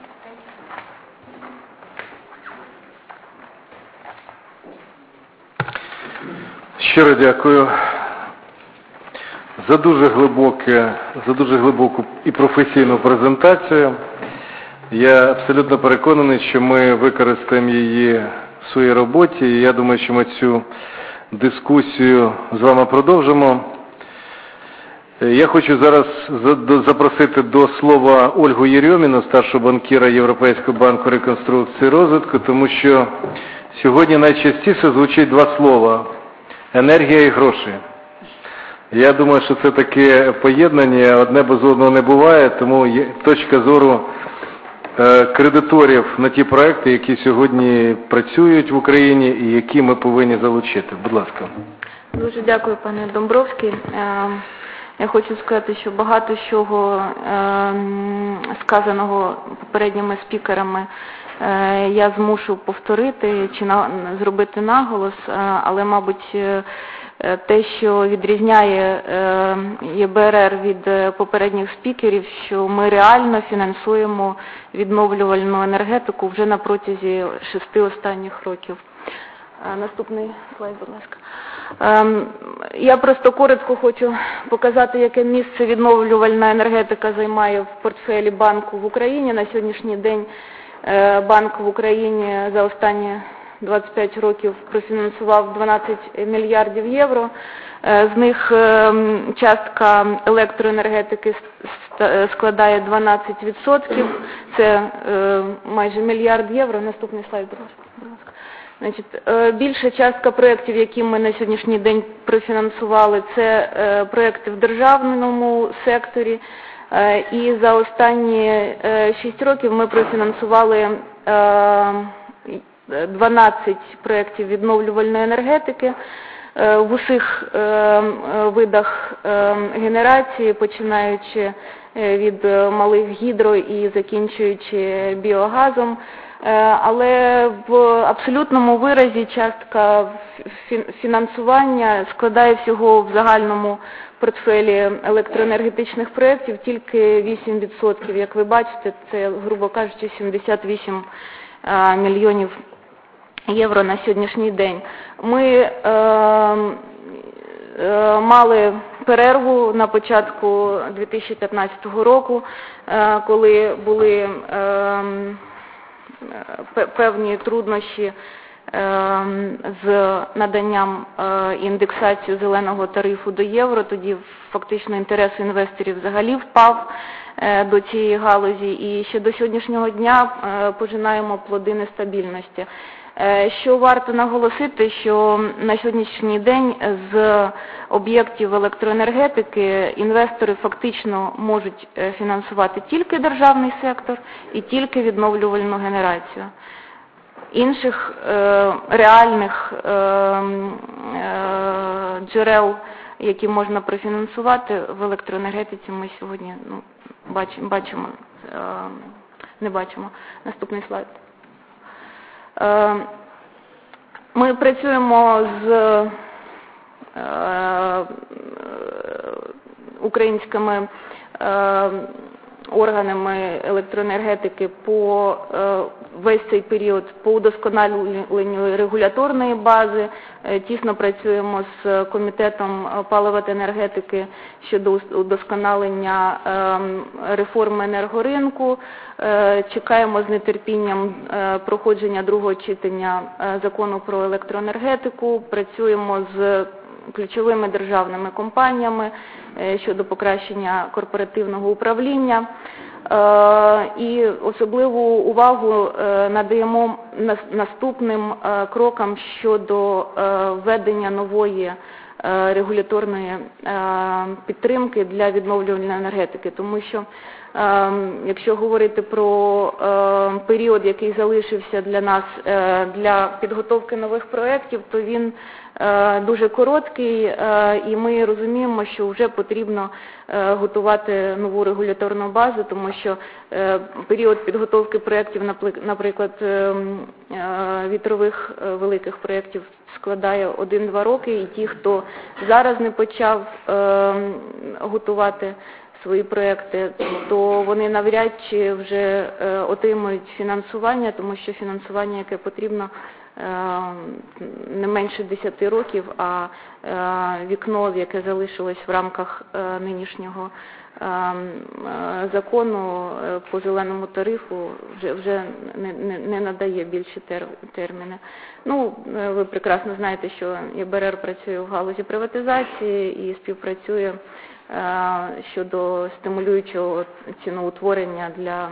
Щиро дякую за дуже глибоке, за дуже глибоку і професійну презентацію. Я абсолютно переконаний, що ми використаємо її в своїй роботі, і я думаю, що ми цю дискусію з вами продовжимо. Я хочу зараз запросити до слова Ольгу Єрьоміну, старшого банкіра Європейського банку реконструкції і розвитку, тому що сьогодні найчастіше звучить два слова – енергія і гроші. Я думаю, що це таке поєднання, одне без одного не буває, тому точка зору кредиторів на ті проекти, які сьогодні працюють в Україні і які ми повинні залучити. Будь ласка. Дуже дякую, пане Домбровський. Я хочу сказати, що багато чого сказаного попередніми спікерами я змушу повторити чи зробити наголос, але, мабуть, те, що відрізняє Є Б Р Р від попередніх спікерів, що ми реально фінансуємо відновлювальну енергетику вже на протязі шести останніх років. Наступний слайд, будь ласка. Я просто коротко хочу показати, яке місце відновлювальна енергетика займає в портфелі банку в Україні. На сьогоднішній день банк в Україні за останні двадцять п'ять років профінансував дванадцять мільярдів євро. З них частка електроенергетики складає дванадцять відсотків. Це майже мільярд євро. Наступний слайд, будь ласка. Значить, більша частка проєктів, які ми на сьогоднішній день профінансували, це проєкти в державному секторі. І за останні шість років ми профінансували дванадцять проєктів відновлювальної енергетики в усіх видах генерації, починаючи від малих гідро і закінчуючи біогазом. Але в абсолютному виразі частка фінансування складає всього в загальному портфелі електроенергетичних проєктів тільки вісім відсотків. Як ви бачите, це, грубо кажучи, сімдесят вісім мільйонів євро на сьогоднішній день. Ми е, е, мали перерву на початку дві тисячі п'ятнадцятого року, е, коли були е, певні труднощі з наданням індексації зеленого тарифу до євро. Тоді фактично інтерес інвесторів взагалі впав до цієї галузі, і ще до сьогоднішнього дня пожинаємо плоди нестабільності. Що варто наголосити, що на сьогоднішній день з об'єктів електроенергетики інвестори фактично можуть фінансувати тільки державний сектор і тільки відновлювальну генерацію. Інших е, реальних е, е, джерел, які можна профінансувати в електроенергетиці, ми сьогодні ну, бачимо, бачимо е, не бачимо. Наступний слайд. Е, ми працюємо з е, українськими е, органами електроенергетики по весь цей період по удосконаленню регуляторної бази. Тісно працюємо з Комітетом палива та енергетики щодо удосконалення реформи енергоринку. Чекаємо з нетерпінням проходження другого читання закону про електроенергетику. Працюємо з ключовими державними компаніями щодо покращення корпоративного управління. І особливу увагу надаємо наступним крокам щодо введення нової регуляторної підтримки для відновлювальної енергетики. Тому що, якщо говорити про період, який залишився для нас для підготовки нових проєктів, то він дуже короткий, і ми розуміємо, що вже потрібно готувати нову регуляторну базу, тому що період підготовки проєктів, наприклад, вітрових великих проєктів складає один-два роки, і ті, хто зараз не почав готувати свої проєкти, то вони навряд чи вже отримують фінансування, тому що фінансування, яке потрібно, не менше десяти років, а вікно, яке залишилось в рамках нинішнього закону по зеленому тарифу, вже, вже не, не, не надає більші терміни. Ну, ви прекрасно знаєте, що ЄБРР працює в галузі приватизації і співпрацює щодо стимулюючого ціноутворення для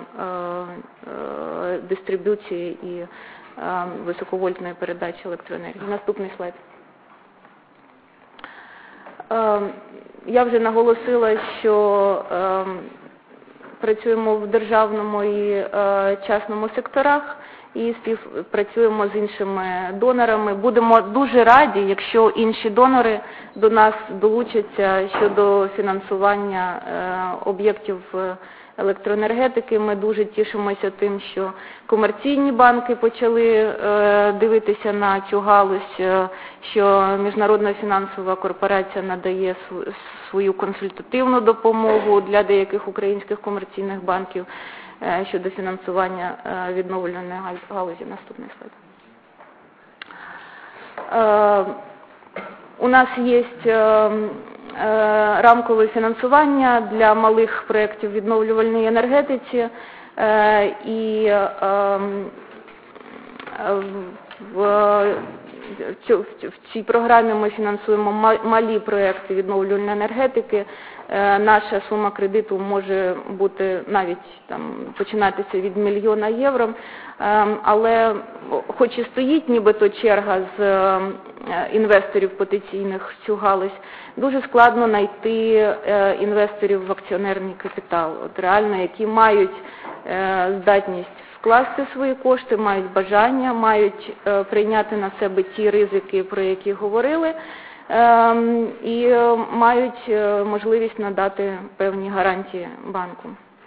дистриб'юції і високовольтної передачі електроенергії. Наступний слайд. Я вже наголосила, що працюємо в державному і частному секторах і співпрацюємо з іншими донорами. Будемо дуже раді, якщо інші донори до нас долучаться щодо фінансування об'єктів електроенергетики. Ми дуже тішимося тим, що комерційні банки почали дивитися на цю галузь, що Міжнародна фінансова корпорація надає свою консультативну допомогу для деяких українських комерційних банків щодо фінансування відновлювальної галузі. Наступний слайд. У нас є рамкове фінансування для малих проєктів відновлювальної енергетиці, і в цій програмі ми фінансуємо малі проєкти відновлювальної енергетики. Наша сума кредиту може бути навіть там починатися від мільйона євро, але хоч і стоїть нібито черга з інвесторів потенційних в цю галузь, дуже складно знайти інвесторів в акціонерний капітал, от реально, які мають здатність вкласти свої кошти, мають бажання, мають прийняти на себе ті ризики, про які говорили, і мають можливість надати певні гарантії банку.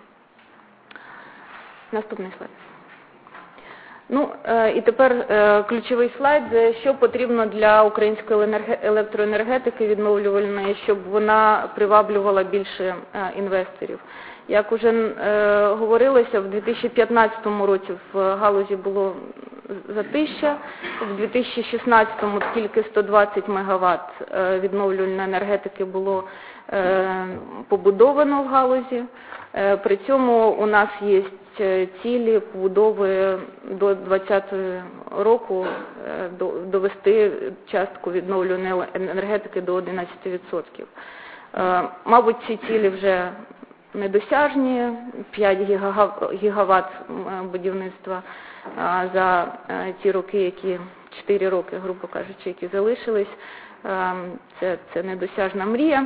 Наступний слайд. Ну, і тепер ключовий слайд, що потрібно для української електроенергетики відновлювальної, щоб вона приваблювала більше інвесторів. Як уже е, говорилося, в дві тисячі п'ятнадцятому році в галузі було затища, в дві тисячі шістнадцятому тільки сто двадцять мегаватт відновлювальної енергетики було е, побудовано в галузі. Е, при цьому у нас є цілі побудови до двадцятого року е, до, довести частку відновлювальної енергетики до одинадцяти відсотків. Е, мабуть, ці цілі вже недосяжні, п'ять гігаватт будівництва за ті роки, які, чотири роки, грубо кажучи, які залишились. Це, це недосяжна мрія.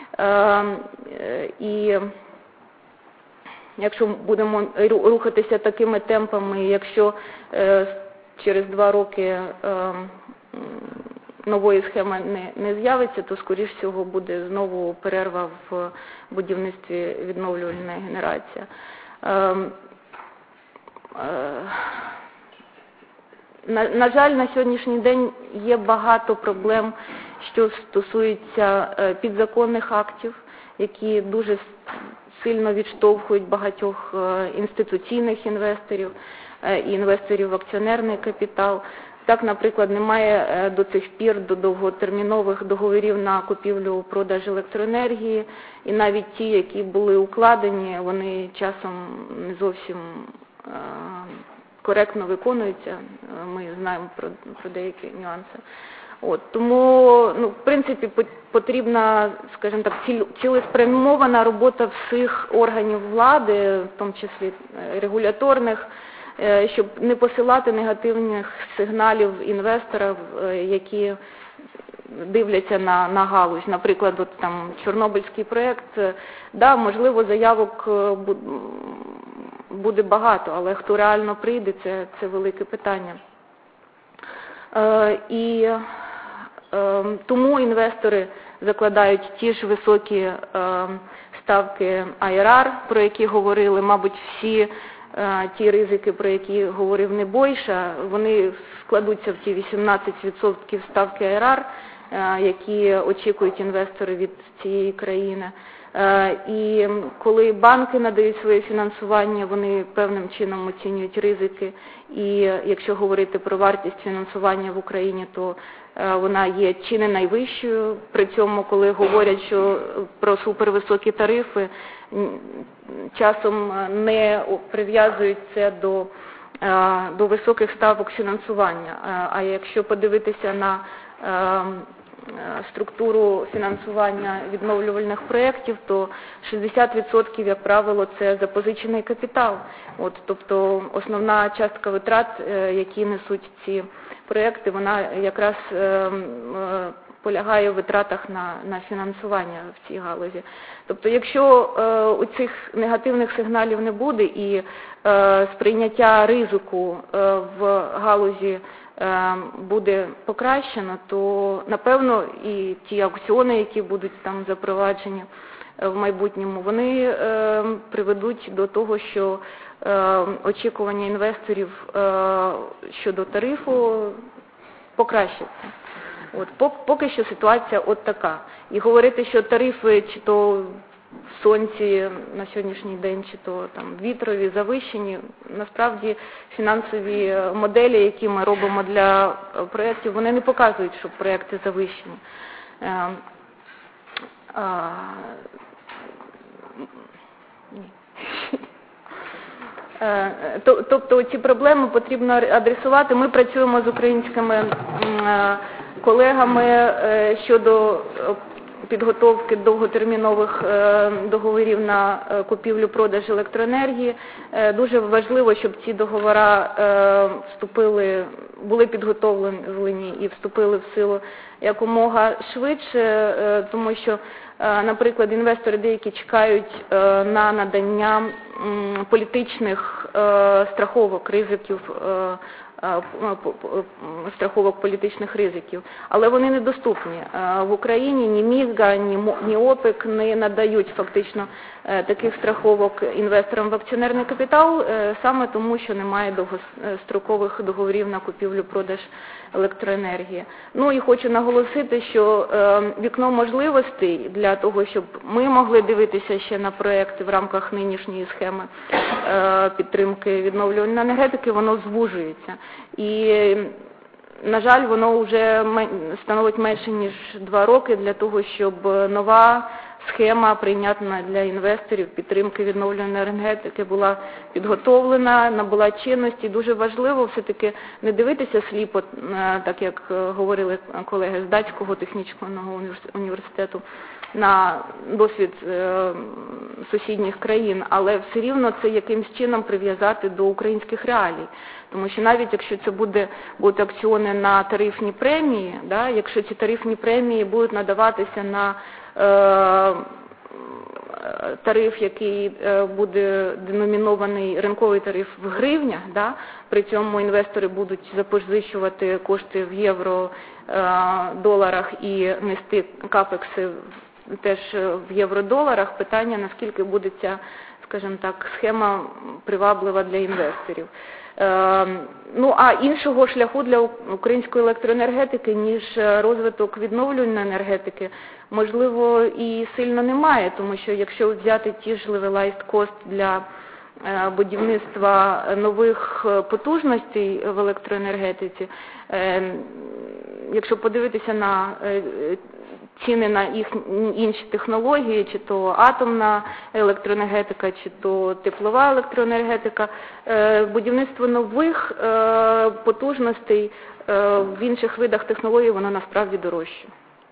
І якщо будемо рухатися такими темпами, якщо через два роки нової схеми не, не з'явиться, то, скоріш всього, буде знову перерва в будівництві відновлювальної генерації. Е, е, на, на жаль, на сьогоднішній день є багато проблем, що стосуються підзаконних актів, які дуже сильно відштовхують багатьох інституційних інвесторів і інвесторів в акціонерний капітал. Так, наприклад, немає до цих пір до довготермінових договорів на купівлю-продаж електроенергії, і навіть ті, які були укладені, вони часом не зовсім коректно виконуються. Ми знаємо про, про деякі нюанси. От, тому, ну, в принципі, потрібна, скажімо так, цілеспрямована робота всіх органів влади, в тому числі регуляторних, щоб не посилати негативних сигналів інвесторів, які дивляться на, на галузь. Наприклад, от, там, Чорнобильський проєкт, да, можливо, заявок буде багато, але хто реально прийде, це, це велике питання. Е, і е, тому інвестори закладають ті ж високі е, ставки ай ар ар, про які говорили, мабуть, всі е, ті ризики, про які говорив Небойша, вони складуться в ті вісімнадцять відсотків ставки ай ар ар, е, які очікують інвестори від цієї країни. І коли банки надають своє фінансування, вони певним чином оцінюють ризики. І якщо говорити про вартість фінансування в Україні, то вона є чи не найвищою. При цьому, коли говорять, що про супервисокі тарифи, часом не прив'язують це до, до високих ставок фінансування. А якщо подивитися на структуру фінансування відновлювальних проєктів, то шістдесят відсотків, як правило, це запозичений капітал. От, тобто основна частка витрат, які несуть ці проєкти, вона якраз е, полягає в витратах на, на фінансування в цій галузі. Тобто, якщо е, у цих негативних сигналів не буде і е, сприйняття ризику е, в галузі буде покращено, то, напевно, і ті аукціони, які будуть там запроваджені в майбутньому, вони е, приведуть до того, що е, очікування інвесторів е, щодо тарифу покращаться. От, поки що ситуація от така. І говорити, що тарифи чи то в сонці на сьогоднішній день, чи то там вітрові, завищені, насправді фінансові моделі, які ми робимо для проєктів, вони не показують, що проєкти завищені. Тобто ці проблеми потрібно адресувати. Ми працюємо з українськими колегами щодо підготовки довготермінових договорів на купівлю-продаж електроенергії. Дуже важливо, щоб ці договори вступили, були підготовлені і вступили в силу якомога швидше, тому що, наприклад, інвестори деякі чекають на надання політичних страховок, ризиків, страховок політичних ризиків, але вони недоступні. В Україні ні МІЗГА, ні ОПЕК не надають фактично таких страховок інвесторам в акціонерний капітал, саме тому, що немає довгострокових договорів на купівлю-продаж електроенергії. Ну і хочу наголосити, що вікно можливостей для того, щоб ми могли дивитися ще на проекти в рамках нинішньої схеми підтримки відновлювальної енергетики, воно звужується. І, на жаль, воно вже становить менше, ніж два роки для того, щоб нова схема, прийнятна для інвесторів підтримки відновлювальної енергетики, була підготовлена, набула чинності. Дуже важливо все-таки не дивитися сліпо, так як говорили колеги з Датського технічного університету, на досвід е, сусідніх країн, але все рівно це якимсь чином прив'язати до українських реалій. Тому що навіть якщо це буде, будуть акціони на тарифні премії, да, якщо ці тарифні премії будуть надаватися на е, тариф, який е, буде деномінований, ринковий тариф в гривнях, да, при цьому інвестори будуть запозичувати кошти в євро, е, доларах і нести капекси теж в євро-доларах, питання, наскільки буде ця, скажімо так, схема приваблива для інвесторів. Ну, а іншого шляху для української електроенергетики, ніж розвиток відновлювальної енергетики, можливо, і сильно немає, тому що якщо взяти ті ж levelized cost для будівництва нових потужностей в електроенергетиці, якщо подивитися на ціни на їх інші технології, чи то атомна електроенергетика, чи то теплова електроенергетика, будівництво нових потужностей в інших видах технологій, воно насправді дорожче.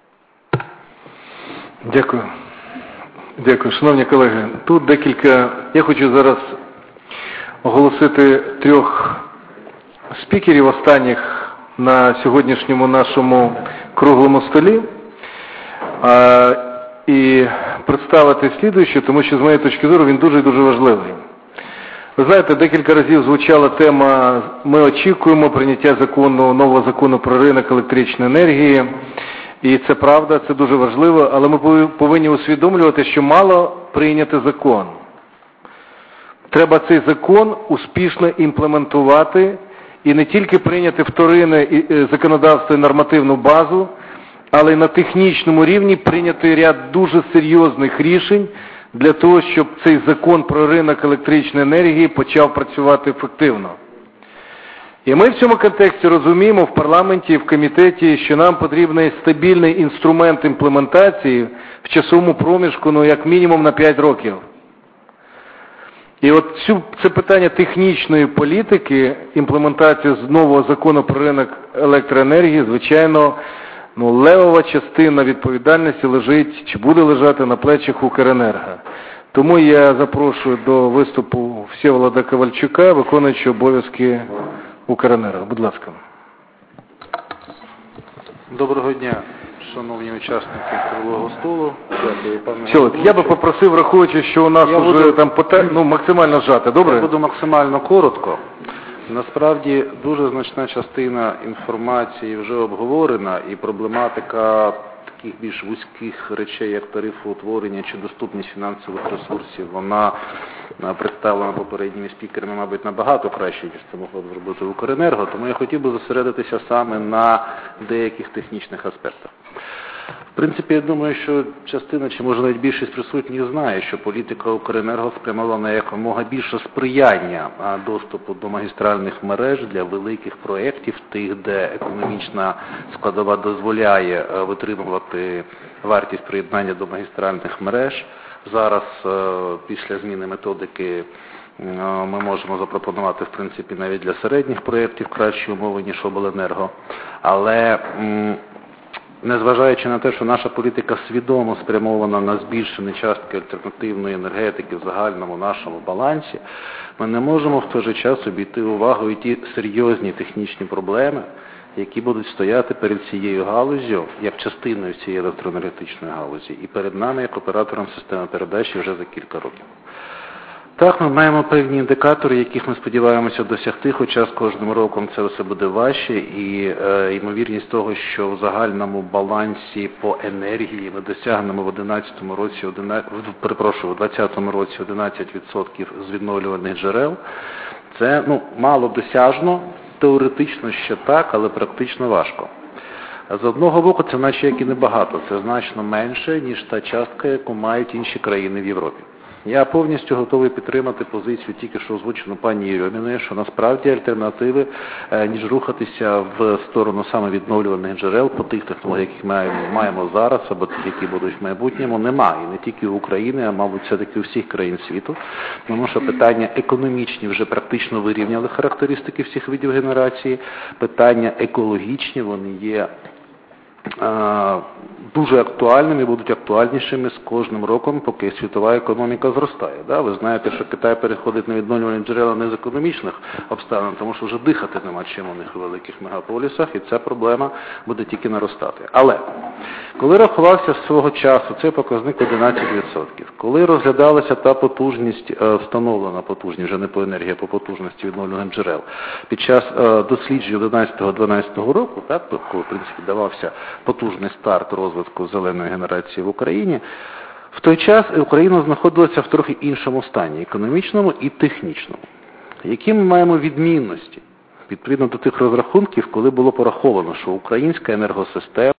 Дякую. Дякую. Шановні колеги, тут декілька, я хочу зараз оголосити трьох спікерів останніх на сьогоднішньому нашому круглому столі а, і представити слідуюче, тому що з моєї точки зору він дуже і дуже важливий. Ви знаєте, декілька разів звучала тема, ми очікуємо прийняття закону, нового закону про ринок електричної енергії. І це правда, це дуже важливо, але ми повинні усвідомлювати, що мало прийняти закон. Треба цей закон успішно імплементувати і не тільки прийняти вторинне законодавство і нормативну базу, але й на технічному рівні прийняти ряд дуже серйозних рішень для того, щоб цей закон про ринок електричної енергії почав працювати ефективно. І ми в цьому контексті розуміємо в парламенті і в комітеті, що нам потрібний стабільний інструмент імплементації в часовому проміжку, ну, як мінімум на п'ять років. І от цю, це питання технічної політики, імплементації з нового закону про ринок електроенергії, звичайно, ну, левова частина відповідальності лежить, чи буде лежати на плечах Укренерго. Тому я запрошую до виступу Всеволода Ковальчука, виконуючого обов'язки Укренерго. Будь ласка. Доброго дня, шановні учасники круглого столу. Дякую, пане Всеволод, я би попросив, враховуючи, що у нас я вже буду, там пота... ну, максимально зжати, добре? Я буду максимально коротко. Насправді, дуже значна частина інформації вже обговорена, і проблематика таких більш вузьких речей, як тарифоутворення чи доступність фінансових ресурсів, вона представлена попередніми спікерами, мабуть, набагато краще, ніж це могло б зробити Укренерго, тому я хотів би зосередитися саме на деяких технічних аспектах. В принципі, я думаю, що частина, чи може навіть більшість присутніх знає, що політика Укренерго спрямована на якомога більше сприяння доступу до магістральних мереж для великих проєктів, тих, де економічна складова дозволяє витримувати вартість приєднання до магістральних мереж. Зараз, після зміни методики, ми можемо запропонувати, в принципі, навіть для середніх проєктів кращі умови, ніж обленерго. Але незважаючи на те, що наша політика свідомо спрямована на збільшення частки альтернативної енергетики в загальному нашому балансі, ми не можемо в той же час обійти увагою ті серйозні технічні проблеми, які будуть стояти перед цією галуззю, як частиною цієї електроенергетичної галузі, і перед нами, як оператором системи передачі вже за кілька років. Так, ми маємо певні індикатори, яких ми сподіваємося досягти, хоча з кожним роком це все буде важче, і е, ймовірність того, що в загальному балансі по енергії ми досягнемо в одинадцятому році, перепрошую, в двадцятому році одинадцять відсотків з відновлювальних джерел, це, ну, мало досяжно, теоретично ще так, але практично важко. З одного боку, це наче як і небагато, це значно менше, ніж та частка, яку мають інші країни в Європі. Я повністю готовий підтримати позицію тільки що озвучену пані Єрьоміною, що насправді альтернативи, ніж рухатися в сторону саме відновлювальних джерел по тих технологіях, які маємо, маємо зараз, або тих, які будуть в майбутньому, немає. І не тільки у України, а, мабуть, все-таки у всіх країн світу. Тому що питання економічні вже практично вирівняли характеристики всіх видів генерації. Питання екологічні, вони є дуже актуальними і будуть актуальнішими з кожним роком, поки світова економіка зростає. Да? Ви знаєте, що Китай переходить на відновлювальні джерела не з економічних обставин, тому що вже дихати нема чим у них у великих мегаполісах, і ця проблема буде тільки наростати. Але коли рахувався свого часу цей показник одинадцять відсотків, коли розглядалася та потужність, встановлена потужність, вже не по енергії, а по потужності відновлювальних джерел, під час досліджень одинадцятого-дванадцятого року, так, коли, в принципі, давався потужний старт розвитку зеленої генерації в Україні, в той час Україна знаходилася в трохи іншому стані, економічному і технічному. Які ми маємо відмінності? Відповідно до тих розрахунків, коли було пораховано, що українська енергосистема